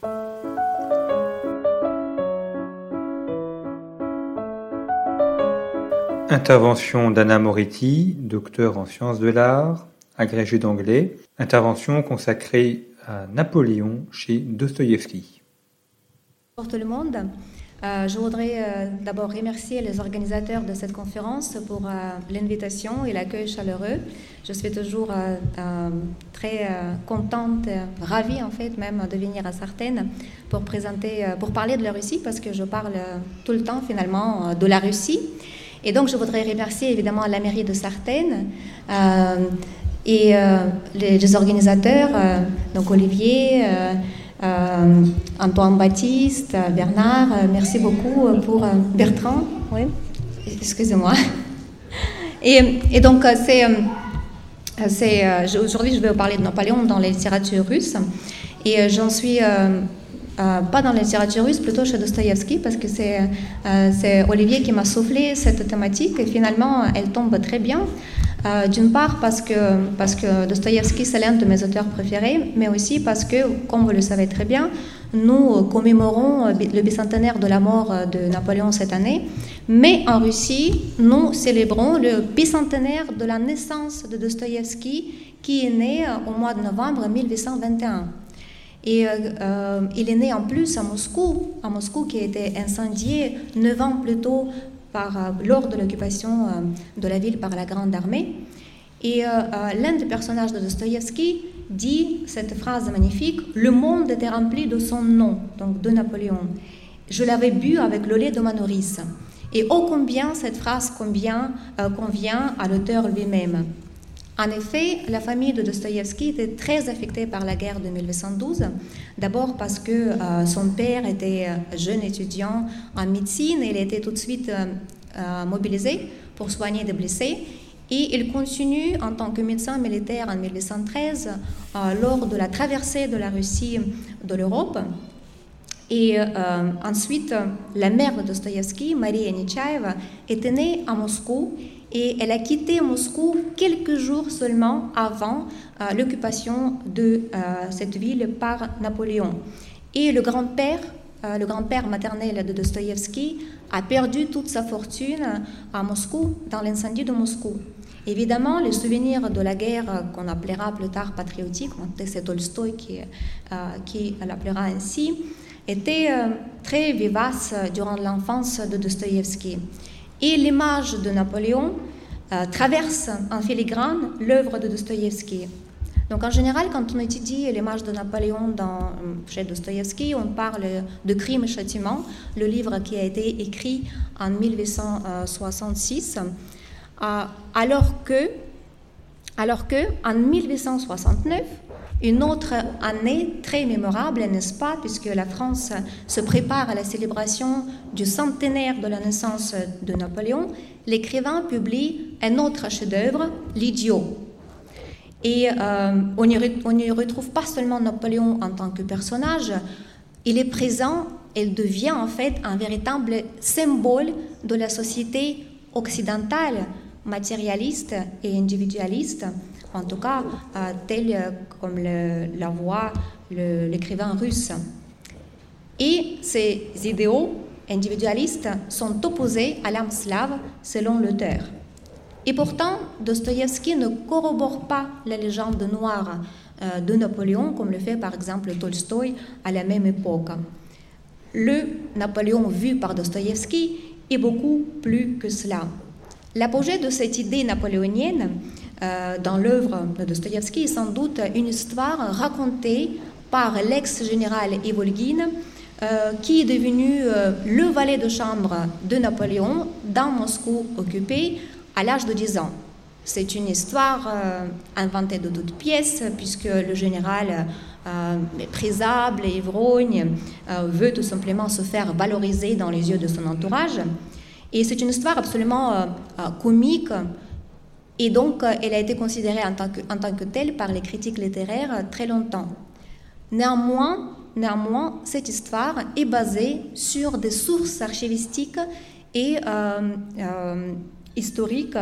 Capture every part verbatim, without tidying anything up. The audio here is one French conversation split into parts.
Intervention d'Anna Moretti, docteur en sciences de l'art, agrégée d'anglais. Intervention consacrée à Napoléon chez Dostoïevski. Bonjour tout le monde. Euh, je voudrais euh, d'abord remercier les organisateurs de cette conférence pour euh, l'invitation et l'accueil chaleureux. Je suis toujours euh, euh, très euh, contente, euh, ravie en fait même de venir à Sartène pour présenter, euh, pour parler de la Russie parce que je parle euh, tout le temps finalement euh, de la Russie. Et donc je voudrais remercier évidemment la mairie de Sartène euh, et euh, les, les organisateurs, euh, donc Olivier. Euh, Euh, Antoine Baptiste, Bernard, euh, merci beaucoup pour euh, Bertrand, oui, excusez-moi. Et, et donc, euh, c'est, euh, c'est, euh, aujourd'hui, je vais vous parler de Napoléon dans la littérature russe. Et euh, j'en suis euh, euh, pas dans la littérature russe, plutôt chez Dostoïevski, parce que c'est, euh, c'est Olivier qui m'a soufflé cette thématique. Et finalement, elle tombe très bien. Euh, d'une part parce que, parce que Dostoïevski c'est l'un de mes auteurs préférés, mais aussi parce que, comme vous le savez très bien, nous commémorons le bicentenaire de la mort de Napoléon cette année, mais en Russie, nous célébrons le bicentenaire de la naissance de Dostoïevski qui est né au mois de novembre mille huit cent vingt et un. Et euh, il est né en plus à Moscou, à Moscou qui a été incendié neuf ans plus tôt Par, lors de l'occupation euh, de la ville par la Grande Armée. Et euh, euh, l'un des personnages de Dostoïevski dit cette phrase magnifique « Le monde était rempli de son nom », donc de Napoléon. Je l'avais bu avec le lait de ma nourrice. Et ô combien cette phrase convient, euh, convient à l'auteur lui-même. En effet, la famille de Dostoïevski était très affectée par la guerre de mille huit cent douze. D'abord parce que euh, son père était jeune étudiant en médecine et il était tout de suite euh, euh, mobilisé pour soigner des blessés. Et il continue en tant que médecin militaire en mille huit cent treize euh, lors de la traversée de la Russie de l'Europe. Et euh, ensuite, la mère de Dostoïevski, Maria Nechaeva, était née à Moscou et elle a quitté Moscou quelques jours seulement avant euh, l'occupation de euh, cette ville par Napoléon. Et le grand-père, euh, le grand-père maternel de Dostoïevski a perdu toute sa fortune à Moscou, dans l'incendie de Moscou. Évidemment, les souvenirs de la guerre qu'on appellera plus tard patriotique, c'est Tolstoï qui, euh, qui l'appellera ainsi, était euh, très vivace durant l'enfance de Dostoïevski. Et l'image de Napoléon euh, traverse en filigrane l'œuvre de Dostoïevski. Donc en général, quand on étudie l'image de Napoléon dans, chez Dostoïevski, on parle de Crime et Châtiment, le livre qui a été écrit en mille huit cent soixante-six, euh, alors que, alors que en mille huit cent soixante-neuf, une autre année très mémorable, n'est-ce pas, puisque la France se prépare à la célébration du centenaire de la naissance de Napoléon, l'écrivain publie un autre chef-d'œuvre, L'Idiot. Et euh, on n'y retrouve pas seulement Napoléon en tant que personnage, il est présent, il devient en fait un véritable symbole de la société occidentale, matérialiste et individualiste, en tout cas euh, tel comme le, la voit le, l'écrivain russe. Et ces idéaux individualistes sont opposés à l'âme slave selon l'auteur. Et pourtant, Dostoïevski ne corrobore pas la légende noire euh, de Napoléon, comme le fait par exemple Tolstoï à la même époque. Le Napoléon vu par Dostoïevski est beaucoup plus que cela. L'apogée de cette idée napoléonienne euh, dans l'œuvre de Dostoïevski est sans doute une histoire racontée par l'ex-général Ivolguine, euh, qui est devenu euh, le valet de chambre de Napoléon dans Moscou occupé à l'âge de dix ans. C'est une histoire euh, inventée de toutes pièces, puisque le général euh, méprisable et ivrogne euh, veut tout simplement se faire valoriser dans les yeux de son entourage. Et c'est une histoire absolument euh, euh, comique, et donc euh, elle a été considérée en tant que, en tant que telle par les critiques littéraires euh, très longtemps. Néanmoins, néanmoins, cette histoire est basée sur des sources archivistiques et euh, euh, historiques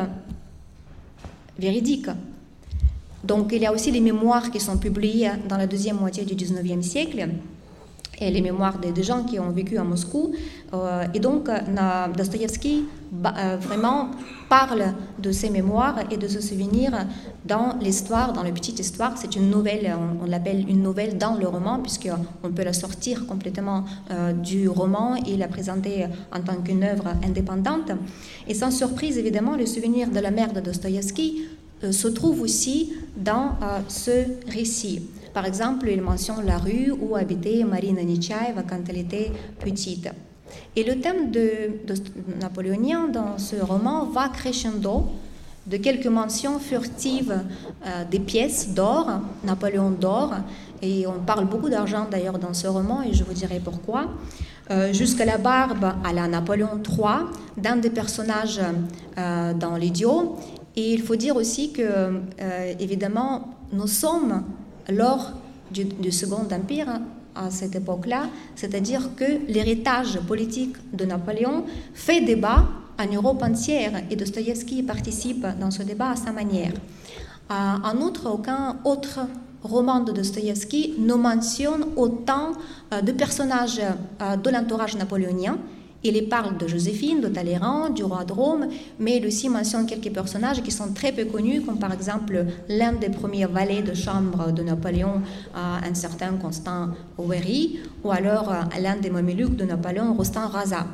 véridiques. Donc il y a aussi les mémoires qui sont publiées dans la deuxième moitié du dix-neuvième siècle. et les mémoires des, des gens qui ont vécu à Moscou. Euh, et donc, Dostoïevski euh, vraiment parle de ses mémoires et de ses souvenirs dans l'histoire, dans la petite histoire. C'est une nouvelle, on, on l'appelle une nouvelle dans le roman, puisqu'on peut la sortir complètement euh, du roman et la présenter en tant qu'une œuvre indépendante. Et sans surprise, évidemment, le souvenir de la mère de Dostoïevski euh, se trouve aussi dans euh, ce récit. Par exemple, il mentionne la rue où habitait Marina Nechaeva quand elle était petite. Et le thème de, de napoléonien dans ce roman va crescendo de quelques mentions furtives euh, des pièces d'or, Napoléon d'or, et on parle beaucoup d'argent d'ailleurs dans ce roman, et je vous dirai pourquoi, euh, jusqu'à la barbe à la Napoléon trois, d'un des personnages euh, dans l'idiot. Et il faut dire aussi que, euh, évidemment, nous sommes lors du, du Second Empire, à cette époque-là, c'est-à-dire que l'héritage politique de Napoléon fait débat en Europe entière, et Dostoïevski participe dans ce débat à sa manière. Euh, en outre, aucun autre roman de Dostoïevski ne mentionne autant euh, de personnages euh, de l'entourage napoléonien. Il y parle de Joséphine, de Talleyrand, du roi de Rome, mais il aussi mentionne quelques personnages qui sont très peu connus, comme par exemple l'un des premiers valets de chambre de Napoléon, euh, un certain Constant Ouéry, ou alors euh, l'un des mamelouks de Napoléon, Rostand Raza.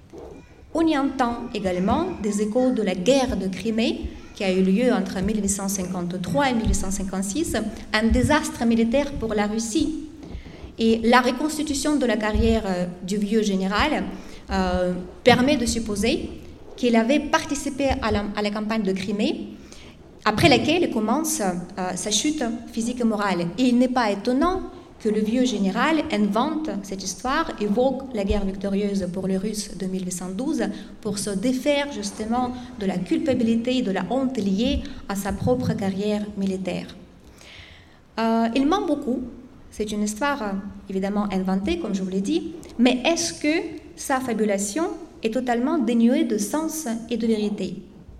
On y entend également des échos de la guerre de Crimée, qui a eu lieu entre mille huit cent cinquante-trois et mille huit cent cinquante-six, un désastre militaire pour la Russie. Et la reconstitution de la carrière euh, du vieux général Euh, permet de supposer qu'il avait participé à la, à la campagne de Crimée, après laquelle commence euh, sa chute physique et morale. Et il n'est pas étonnant que le vieux général invente cette histoire, évoque la guerre victorieuse pour les Russes de mille huit cent douze pour se défaire justement de la culpabilité et de la honte liée à sa propre carrière militaire. Euh, il ment beaucoup. C'est une histoire euh, évidemment inventée, comme je vous l'ai dit, mais est-ce que sa fabulation est totalement dénuée de sens et de vérité?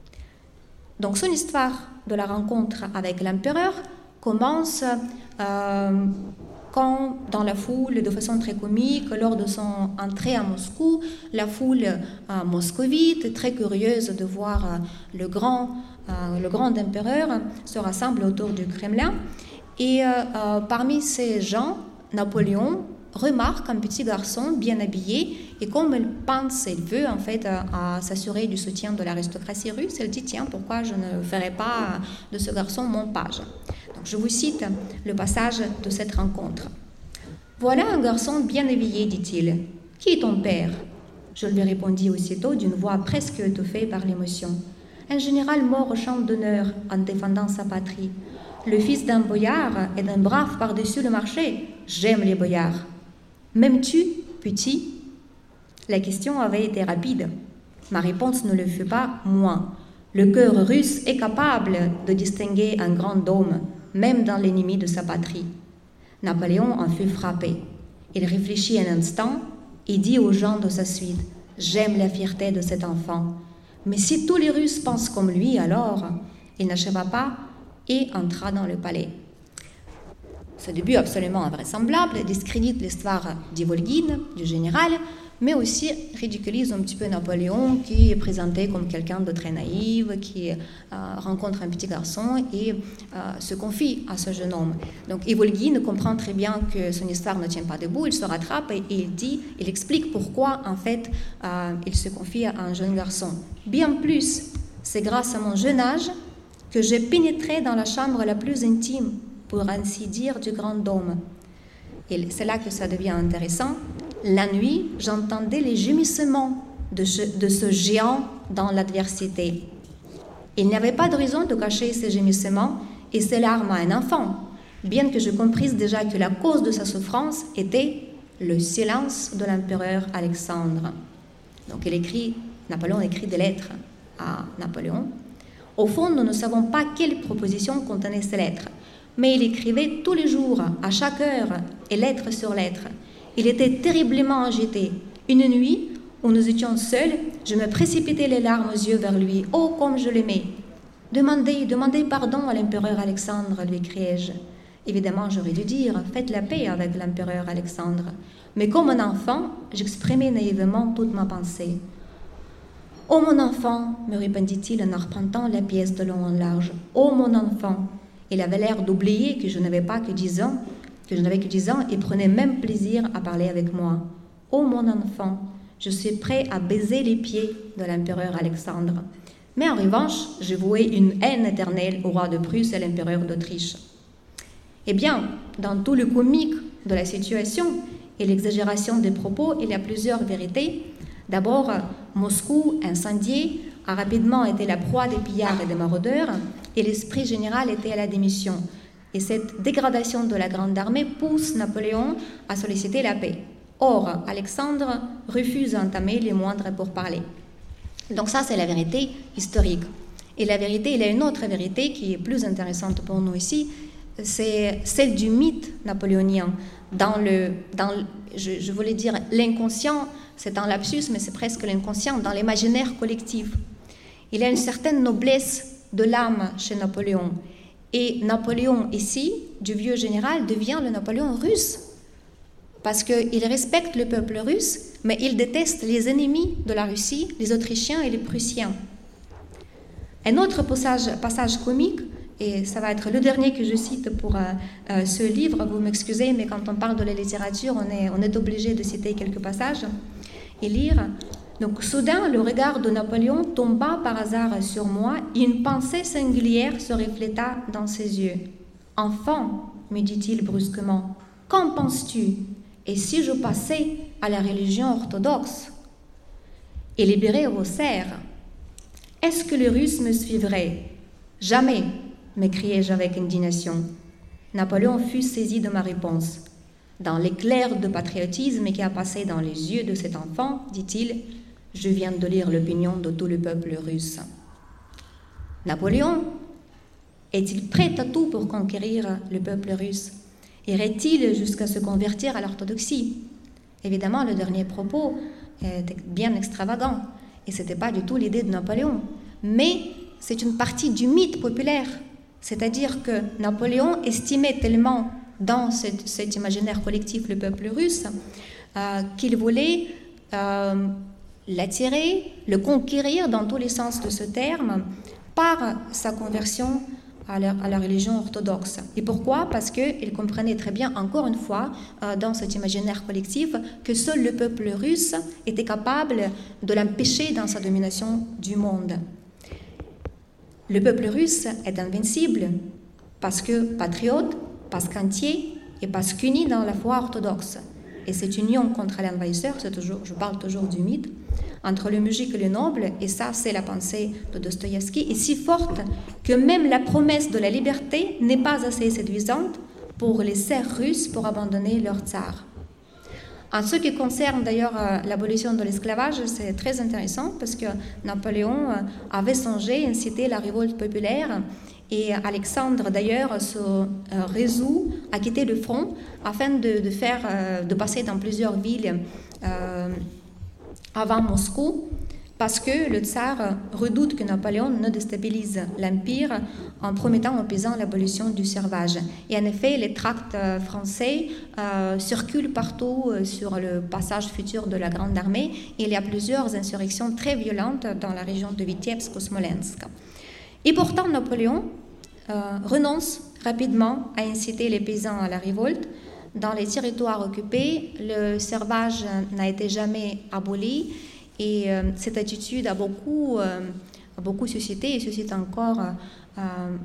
Donc son histoire de la rencontre avec l'empereur commence euh, quand, dans la foule, de façon très comique, lors de son entrée à Moscou, la foule euh, moscovite, très curieuse de voir euh, le, grand, euh, le grand empereur, se rassemble autour du Kremlin. Et euh, euh, parmi ces gens, Napoléon remarque un petit garçon bien habillé, et comme elle pense, elle veut en fait à, à s'assurer du soutien de l'aristocratie russe, elle dit tiens, pourquoi je ne ferai pas de ce garçon mon page? Donc, je vous cite le passage de cette rencontre. Voilà un garçon bien habillé, dit-il. Qui est ton père? Je lui répondis aussitôt d'une voix presque étouffée par l'émotion. Un général mort au champ d'honneur en défendant sa patrie. Le fils d'un boyard et d'un brave par-dessus le marché. J'aime les boyards. M'aimes-tu, petit? La question avait été rapide. Ma réponse ne le fut pas moins. Le cœur russe est capable de distinguer un grand homme, même dans l'ennemi de sa patrie. Napoléon en fut frappé. Il réfléchit un instant et dit aux gens de sa suite « J'aime la fierté de cet enfant. Mais si tous les Russes pensent comme lui, alors... » Il n'acheva pas et entra dans le palais. Ce début absolument invraisemblable discrédite l'histoire d'Ivolguine, du général, mais aussi ridiculise un petit peu Napoléon, qui est présenté comme quelqu'un de très naïf, qui euh, rencontre un petit garçon et euh, se confie à ce jeune homme. Donc Ivolguine comprend très bien que son histoire ne tient pas debout, il se rattrape et il dit, il explique pourquoi en fait euh, il se confie à un jeune garçon. Bien plus, c'est grâce à mon jeune âge que j'ai pénétré dans la chambre la plus intime, pour ainsi dire, du grand homme. Et c'est là que ça devient intéressant. La nuit, j'entendais les gémissements de ce, de ce géant dans l'adversité. Il n'y avait pas de raison de cacher ces gémissements et ces larmes à un enfant, bien que je comprisse déjà que la cause de sa souffrance était le silence de l'empereur Alexandre. Donc il écrit, Napoléon écrit des lettres à Napoléon. Au fond, nous ne savons pas quelle proposition contenaient ces lettres, mais il écrivait tous les jours, à chaque heure, et lettre sur lettre. Il était terriblement agité. Une nuit, où nous étions seuls, je me précipitais les larmes aux yeux vers lui. « Oh, comme je l'aimais !»« Demandez, demandez pardon à l'empereur Alexandre, lui criai-je. Évidemment, j'aurais dû dire « Faites la paix avec l'empereur Alexandre ». Mais comme un enfant, j'exprimais naïvement toute ma pensée. « Oh mon enfant !» me répondit-il en arpentant la pièce de long en large. « Oh mon enfant !» Il avait l'air d'oublier que je n'avais pas que dix ans, que je n'avais que dix ans et prenait même plaisir à parler avec moi. « Oh mon enfant !» Je suis prêt à baiser les pieds de l'empereur Alexandre. Mais en revanche, je vouais une haine éternelle au roi de Prusse et à l'empereur d'Autriche. Eh bien, dans tout le comique de la situation et l'exagération des propos, il y a plusieurs vérités. D'abord, Moscou, incendié, a rapidement été la proie des pillards et des maraudeurs, et l'esprit général était à la démission. Et cette dégradation de la grande armée pousse Napoléon à solliciter la paix. Or, Alexandre refuse d'entamer les moindres pourparlers. Donc ça, c'est la vérité historique. Et la vérité, il y a une autre vérité qui est plus intéressante pour nous ici, c'est celle du mythe napoléonien. Dans le, dans, je, je voulais dire l'inconscient, c'est un lapsus, mais c'est presque l'inconscient, dans l'imaginaire collectif. Il y a une certaine noblesse de l'âme chez Napoléon. Et Napoléon, ici, du vieux général, devient le Napoléon russe. Parce qu'il respecte le peuple russe, mais il déteste les ennemis de la Russie, les Autrichiens et les Prussiens. Un autre passage, passage comique, et ça va être le dernier que je cite pour euh, euh, ce livre, vous m'excusez, mais quand on parle de la littérature, on est, on est obligé de citer quelques passages et lire. Donc, soudain, le regard de Napoléon tomba par hasard sur moi, et une pensée singulière se refléta dans ses yeux. « Enfant, me dit-il brusquement, qu'en penses-tu ? Et si je passais à la religion orthodoxe et libérais vos serfs, est-ce que les Russes me suivraient ? Jamais, m'écriai-je avec indignation. Napoléon fut saisi de ma réponse. Dans l'éclair de patriotisme qui a passé dans les yeux de cet enfant, dit-il, je viens de lire l'opinion de tout le peuple russe. Napoléon est-il prêt à tout pour conquérir le peuple russe ? Irait-il jusqu'à se convertir à l'orthodoxie ? Évidemment, le dernier propos est bien extravagant, et ce n'était pas du tout l'idée de Napoléon. Mais c'est une partie du mythe populaire, c'est-à-dire que Napoléon estimait tellement dans cet, cet imaginaire collectif le peuple russe euh, qu'il voulait euh, l'attirer, le conquérir dans tous les sens de ce terme, par sa conversion À la, à la religion orthodoxe. Et pourquoi ? Parce qu'il comprenait très bien, encore une fois, euh, dans cet imaginaire collectif, que seul le peuple russe était capable de l'empêcher dans sa domination du monde. Le peuple russe est invincible parce que patriote, parce qu'entier et parce qu'uni dans la foi orthodoxe. Et cette union contre l'envahisseur, c'est toujours, je parle toujours du mythe, entre le musique et le noble, et ça c'est la pensée de Dostoïevski, est si forte que même la promesse de la liberté n'est pas assez séduisante pour les serfs russes pour abandonner leur tsar. En ce qui concerne d'ailleurs l'abolition de l'esclavage, c'est très intéressant parce que Napoléon avait songé inciter la révolte populaire et Alexandre d'ailleurs se résout à quitter le front afin de, de, faire, de passer dans plusieurs villes euh, avant Moscou, parce que le tsar redoute que Napoléon ne déstabilise l'Empire en promettant aux paysans l'abolition du servage. Et en effet, les tracts français euh, circulent partout sur le passage futur de la Grande Armée. Et il y a plusieurs insurrections très violentes dans la région de Vitebsk ou Smolensk. Et pourtant, Napoléon euh, renonce rapidement à inciter les paysans à la révolte. Dans les territoires occupés, le servage n'a été jamais aboli et euh, cette attitude a beaucoup, euh, a beaucoup suscité et suscite encore euh,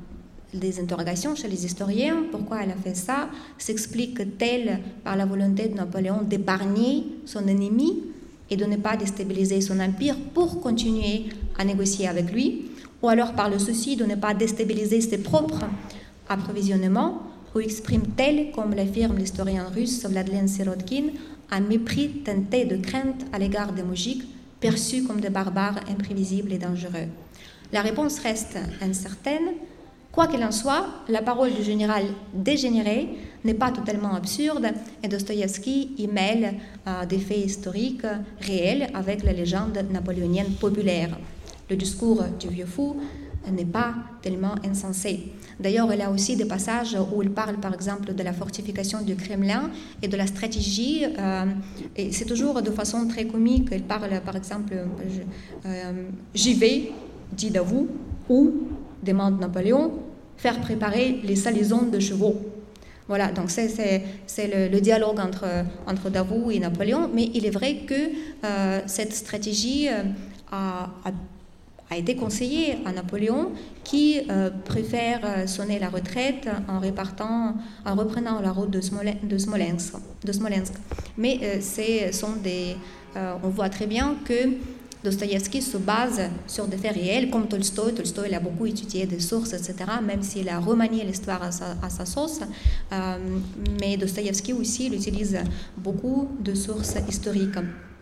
des interrogations chez les historiens. Pourquoi elle a fait ça ? S'explique-t-elle par la volonté de Napoléon d'épargner son ennemi et de ne pas déstabiliser son empire pour continuer à négocier avec lui, ou alors par le souci de ne pas déstabiliser ses propres approvisionnements, ou exprime-t-elle, comme l'affirme l'historien russe Vladlen Sirotkin, un mépris teinté de crainte à l'égard des moujiks, perçus comme des barbares imprévisibles et dangereux. La réponse reste incertaine. Quoi qu'il en soit, la parole du général dégénéré n'est pas totalement absurde et Dostoïevski y mêle euh, des faits historiques réels avec la légende napoléonienne populaire. Le discours du vieux fou n'est pas tellement insensé. D'ailleurs, il y a aussi des passages où il parle, par exemple, de la fortification du Kremlin et de la stratégie. Euh, et c'est toujours de façon très comique. Il parle, par exemple, je, euh, j'y vais, dit Davout, ou, demande Napoléon, faire préparer les salaisons de chevaux. Voilà, donc c'est, c'est, c'est le, le dialogue entre, entre Davout et Napoléon. Mais il est vrai que euh, cette stratégie euh, a, a a été conseillé à Napoléon qui euh, préfère sonner la retraite en, répartant, en reprenant la route de, Smole, de, Smolensk, de Smolensk. Mais euh, c'est, sont des, euh, on voit très bien que Dostoïevski se base sur des faits réels, comme Tolstoï. Tolstoï il a beaucoup étudié des sources, et cetera, même s'il a remanié l'histoire à sa, à sa sauce. Euh, mais Dostoïevski aussi il utilise beaucoup de sources historiques.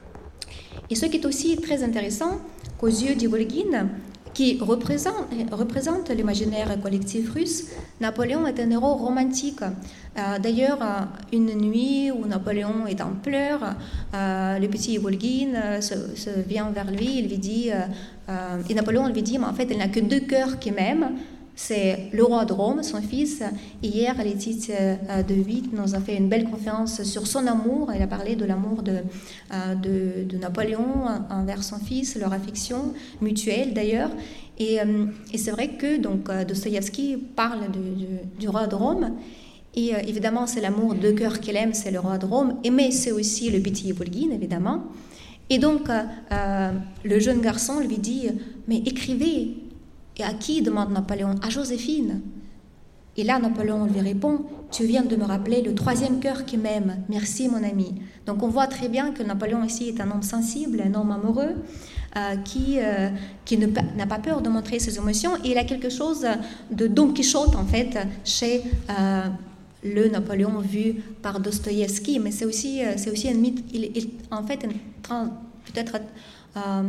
Et ce qui est aussi très intéressant, qu'aux yeux d'Ivolguine, qui représente, représente l'imaginaire collectif russe, Napoléon est un héros romantique. Euh, d'ailleurs, une nuit où Napoléon est en pleurs, euh, le petit Ivolguine se, se vient vers lui, il lui dit, euh, et Napoléon lui dit, mais en fait, il n'a que deux cœurs qui m'aiment. C'est le roi de Rome, son fils. Hier, Laetitia de Witt nous a fait une belle conférence sur son amour. Elle a parlé de l'amour de, de, de Napoléon envers son fils, leur affection mutuelle d'ailleurs. Et, et c'est vrai que donc, Dostoïevski parle de, de, du roi de Rome. Et euh, évidemment, c'est l'amour de cœur qu'il aime, c'est le roi de Rome. Et, mais c'est aussi le petit Ivolguine, évidemment. Et donc, euh, le jeune garçon lui dit « Mais écrivez !» Et à qui demande Napoléon? À Joséphine. Et là, Napoléon lui répond, tu viens de me rappeler le troisième cœur qui m'aime. Merci, mon ami. Donc, on voit très bien que Napoléon ici est un homme sensible, un homme amoureux, euh, qui, euh, qui ne, n'a pas peur de montrer ses émotions. Et il a quelque chose de Don Quichotte, en fait, chez euh, le Napoléon vu par Dostoïevski. Mais c'est aussi, c'est aussi un mythe. Il, il, en fait, peut-être, euh,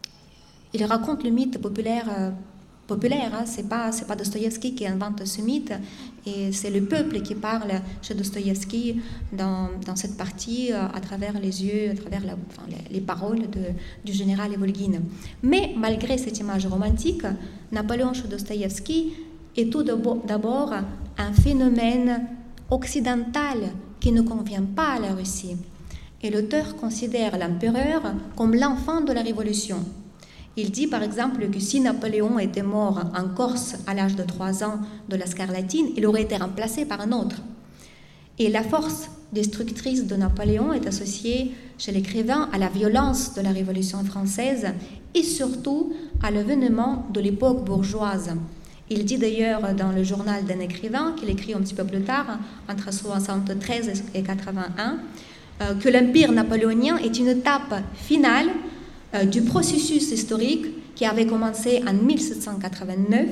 il raconte le mythe populaire. Euh, populaire, hein. c'est pas c'est pas Dostoïevski qui invente ce mythe, et c'est le peuple qui parle chez Dostoïevski dans, dans cette partie euh, à travers les yeux, à travers la, enfin, les, les paroles de, du général Ivolguine. Mais malgré cette image romantique, Napoléon chez Dostoïevski est tout d'abord un phénomène occidental qui ne convient pas à la Russie. Et l'auteur considère l'empereur comme l'enfant de la Révolution. Il dit par exemple que si Napoléon était mort en Corse à l'âge de trois ans de la scarlatine, il aurait été remplacé par un autre. Et la force destructrice de Napoléon est associée chez l'écrivain à la violence de la Révolution française et surtout à l'avènement de l'époque bourgeoise. Il dit d'ailleurs dans le journal d'un écrivain, qu'il écrit un petit peu plus tard, entre soixante-treize et quatre-vingt-un, euh, que l'empire napoléonien est une étape finale du processus historique qui avait commencé en mille sept cent quatre-vingt-neuf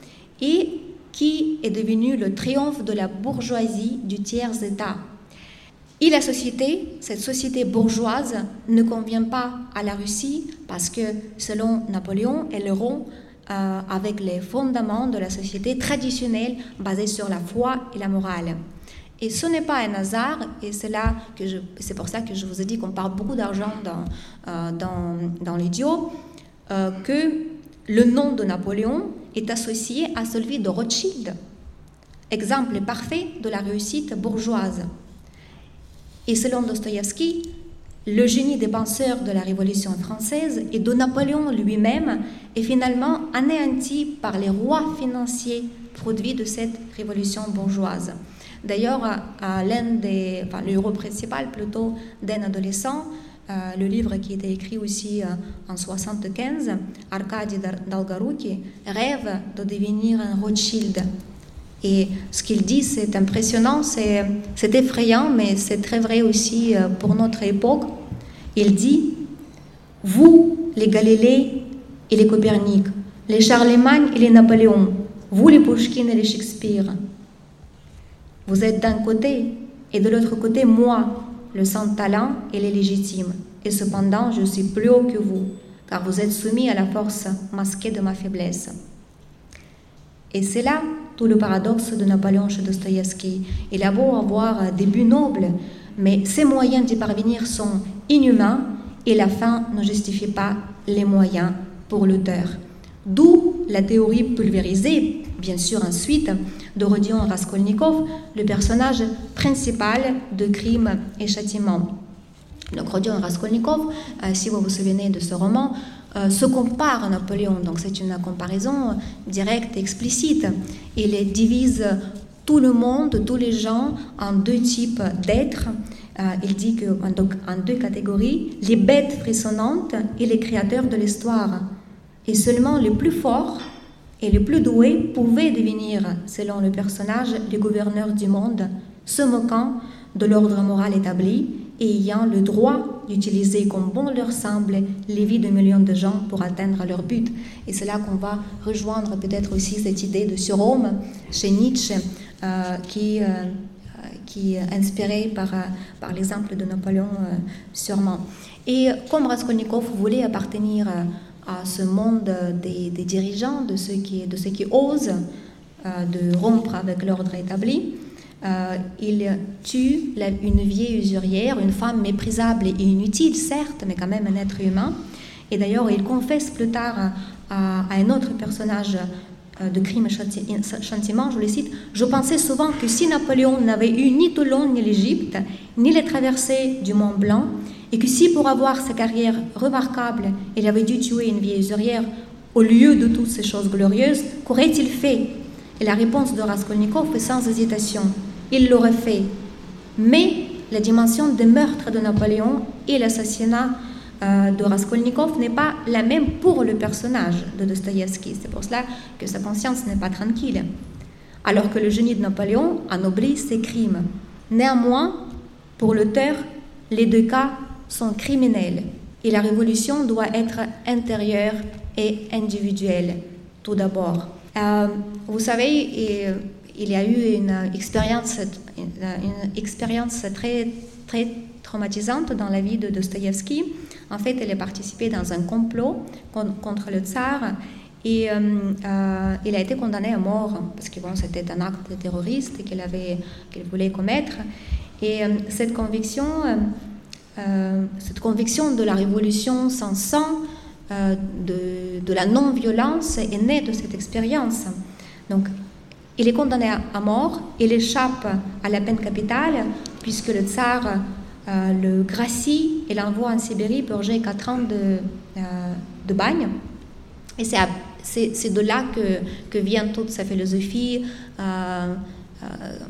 et qui est devenu le triomphe de la bourgeoisie du tiers-État. Et la société, cette société bourgeoise, ne convient pas à la Russie parce que, selon Napoléon, elle rompt euh, avec les fondements de la société traditionnelle basée sur la foi et la morale. Et ce n'est pas un hasard, et c'est, là que je, c'est pour ça que je vous ai dit qu'on parle beaucoup d'argent dans, euh, dans, dans l'idiot, euh, que le nom de Napoléon est associé à celui de Rothschild, exemple parfait de la réussite bourgeoise. Et selon Dostoïevski, le génie des penseurs de la Révolution française et de Napoléon lui-même est finalement anéanti par les rois financiers produits de cette révolution bourgeoise. D'ailleurs, à l'un des, enfin, le héros principal plutôt d'un adolescent, euh, le livre qui a été écrit aussi euh, en soixante-quinze, Arkady Dolgoruki, rêve de devenir un Rothschild. Et ce qu'il dit, c'est impressionnant, c'est, c'est effrayant, mais c'est très vrai aussi euh, pour notre époque. Il dit, vous, les Galilée et les Copernic, les Charlemagne et les Napoléon, vous, les Pouchkine et les Shakespeare, vous êtes d'un côté, et de l'autre côté, moi, le sans talent et les légitimes. Et cependant, je suis plus haut que vous, car vous êtes soumis à la force masquée de ma faiblesse. Et c'est là tout le paradoxe de Napoléon chez Dostoïevski. Il a beau avoir des buts nobles, mais ses moyens d'y parvenir sont inhumains, et la fin ne justifie pas les moyens pour l'auteur. D'où la théorie pulvérisée, bien sûr ensuite, de Rodion Raskolnikov, le personnage principal de Crime et Châtiment. Donc Rodion Raskolnikov, euh, si vous vous souvenez de ce roman, euh, se compare à Napoléon, donc c'est une comparaison directe et explicite. Il divise tout le monde, tous les gens, en deux types d'êtres. Euh, il dit qu'en en deux catégories, les bêtes frissonnantes et les créateurs de l'histoire. Et seulement les plus forts et les plus doués pouvaient devenir, selon le personnage, les gouverneurs du monde, se moquant de l'ordre moral établi et ayant le droit d'utiliser comme bon leur semble les vies de millions de gens pour atteindre leur but. Et c'est là qu'on va rejoindre peut-être aussi cette idée de surhomme chez Nietzsche, euh, qui, euh, qui est inspirée par, par l'exemple de Napoléon euh, sûrement. Et comme Raskolnikov voulait appartenir à ce monde des, des dirigeants, de ceux qui, de ceux qui osent euh, de rompre avec l'ordre établi, Euh, il tue la, une vieille usurière, une femme méprisable et inutile, certes, mais quand même un être humain. Et d'ailleurs, il confesse plus tard à, à un autre personnage euh, de Crime et Châtiment, je le cite, « Je pensais souvent que si Napoléon n'avait eu ni Toulon ni l'Égypte, ni les traversées du Mont Blanc, et que si pour avoir sa carrière remarquable, il avait dû tuer une vieille usurière au lieu de toutes ces choses glorieuses, qu'aurait-il fait ?» Et la réponse de Raskolnikov est sans hésitation. Il l'aurait fait. Mais la dimension des meurtres de Napoléon et l'assassinat euh, de Raskolnikov n'est pas la même pour le personnage de Dostoïevski. C'est pour cela que sa conscience n'est pas tranquille. Alors que le génie de Napoléon anoblit ses crimes. Néanmoins, pour l'auteur, les deux cas sont criminels. Et la révolution doit être intérieure et individuelle, tout d'abord. Euh, vous savez, et, il y a eu une expérience, une, une expérience très, très traumatisante dans la vie de Dostoïevski. En fait, elle a participé dans un complot contre le tsar et euh, euh, il a été condamné à mort parce que bon, c'était un acte terroriste qu'il avait, qu'il voulait commettre. Et euh, cette conviction, euh, cette conviction de la révolution sans sang, euh, de, de la non-violence est née de cette expérience. Donc, il est condamné à mort, il échappe à la peine capitale, puisque le tsar euh, le gracie et l'envoie en Sibérie purger quatre ans de, euh, de bagne. Et c'est, c'est, c'est de là que, que vient toute sa philosophie euh, euh,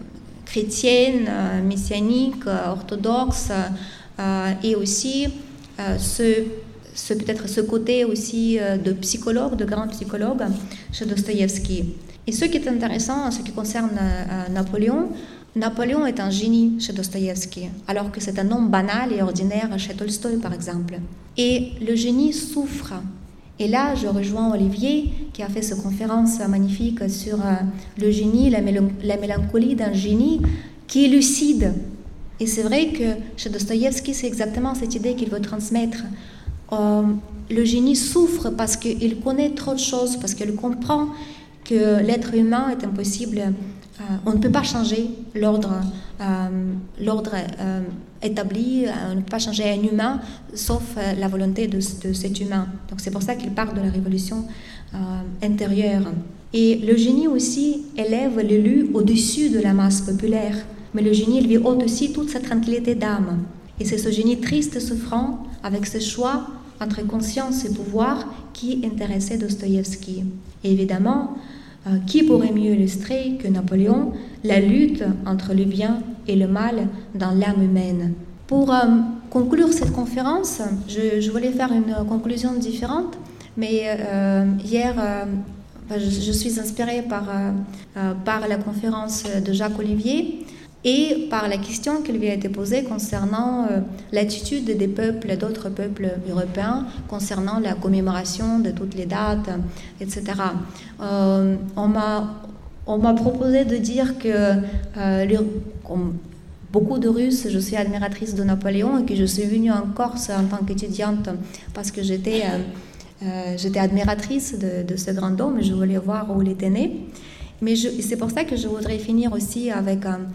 chrétienne, euh, messianique, euh, orthodoxe, euh, et aussi euh, ce, ce, peut-être ce côté aussi euh, de psychologue, de grand psychologue chez Dostoïevski. Et ce qui est intéressant en ce qui concerne euh, Napoléon, Napoléon est un génie chez Dostoïevski, alors que c'est un homme banal et ordinaire chez Tolstoï, par exemple. Et le génie souffre. Et là, je rejoins Olivier, qui a fait cette conférence magnifique sur euh, le génie, la, mél- la mélancolie d'un génie qui est lucide. Et c'est vrai que chez Dostoïevski, c'est exactement cette idée qu'il veut transmettre. Euh, le génie souffre parce qu'il connaît trop de choses, parce qu'il comprend que l'être humain est impossible, euh, on ne peut pas changer l'ordre, euh, l'ordre euh, établi, on ne peut pas changer un humain sauf euh, la volonté de, de cet humain. Donc c'est pour ça qu'il parle de la révolution euh, intérieure. Et le génie aussi élève l'élu au-dessus de la masse populaire, mais le génie lui ôte aussi toute sa tranquillité d'âme. Et c'est ce génie triste et souffrant, avec ce choix entre conscience et pouvoir, qui intéressait Dostoïevski. Et évidemment, euh, qui pourrait mieux illustrer que Napoléon la lutte entre le bien et le mal dans l'âme humaine. Pour euh, conclure cette conférence, je, je voulais faire une conclusion différente, mais euh, hier, euh, je, je suis inspirée par, euh, par la conférence de Jacques Olivier, et par la question qui lui a été posée concernant euh, l'attitude des peuples, d'autres peuples européens, concernant la commémoration de toutes les dates, et cetera. Euh, on m'a, on m'a proposé de dire que, euh, les, comme beaucoup de Russes, je suis admiratrice de Napoléon et que je suis venue en Corse en tant qu'étudiante parce que j'étais, euh, euh, j'étais admiratrice de, de ce grand homme et je voulais voir où il était né. Mais je, c'est pour ça que je voudrais finir aussi avec un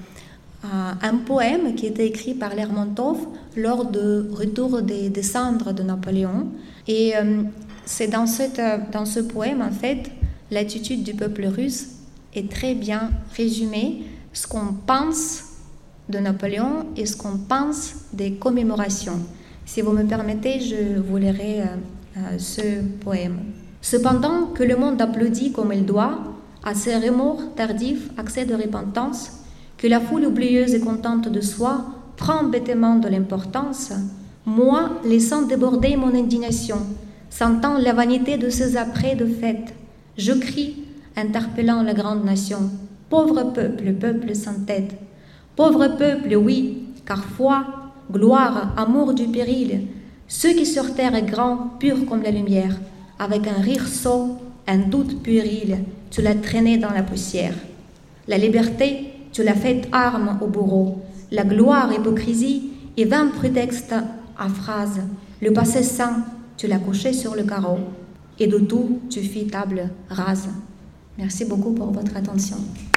un poème qui était écrit par Lermontov lors du retour des, des cendres de Napoléon. Et euh, c'est dans, cette, dans ce poème, en fait, l'attitude du peuple russe est très bien résumée, ce qu'on pense de Napoléon et ce qu'on pense des commémorations. Si vous me permettez, je vous lirai euh, euh, ce poème. Cependant que le monde applaudit comme il doit, à ces remords tardifs, accès de repentance, que la foule oublieuse et contente de soi prend bêtement de l'importance, moi, laissant déborder mon indignation, sentant la vanité de ces apprêts de fête, je crie, interpellant la grande nation, pauvre peuple, peuple sans tête, pauvre peuple, oui, car foi, gloire, amour du péril, ceux qui sur terre est grand, pur comme la lumière, avec un rire sot, un doute puéril, tu l'as traîné dans la poussière. La liberté, tu l'as faite arme au bourreau, la gloire, hypocrisie, et vain prétexte à phrase, le passé saint, tu l'as couché sur le carreau, et de tout, tu fis table rase. Merci beaucoup pour votre attention.